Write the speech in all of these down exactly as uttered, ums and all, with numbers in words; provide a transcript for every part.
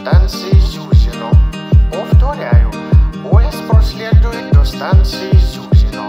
станции Зюзино. Повторяю, поезд проследует до станции Зюзино.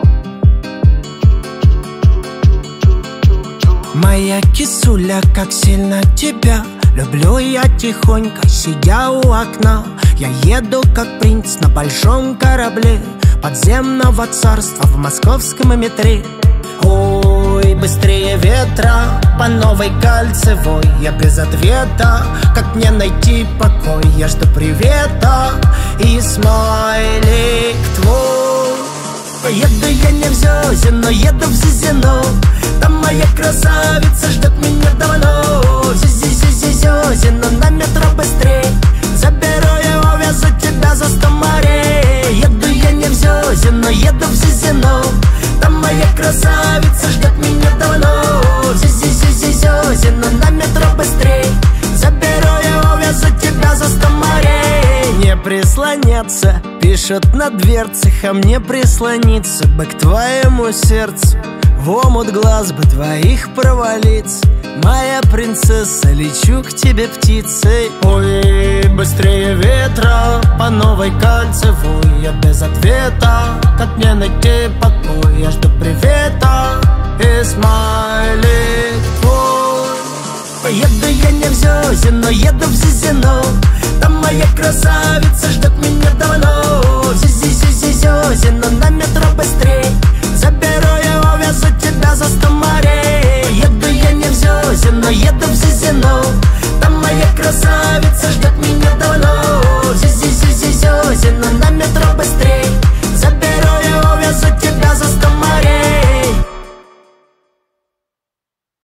Моя кисуля, как сильно тебя люблю я тихонько, сидя у окна. Я еду, как принц на большом корабле подземного царства в московском метре. Ой, быстрее ветра по новой кольцевой. Я без ответа, как мне найти покой? Я жду привета и смайлик твой. Еду я не в Зюзино, еду в Зюзино. Там моя красавица ждет меня давно. Зюзино, на метро быстрей. Заберу его, везу тебя за сто морей. Еду я не в Зюзино, еду в Зюзино. Там моя красавица ждет меня давно. Зюзино, на метро быстрей. Заберу его, везу тебя за сто морей. Не прислоняться, пишут на дверцах, а мне прислониться бы к твоему сердцу. В омут глаз бы твоих провалиться. Моя принцесса, лечу к тебе птицей. Ой, быстрее ветра по новой кольцевой. Я без ответа, как мне найти покой? Я жду привета и смайлик твой. Еду я не в Зюзино, еду в Зюзино. Там моя красавица ждет меня давно. Зюзино, на метро быстрей. Заберу его, везу тебя за сто морей.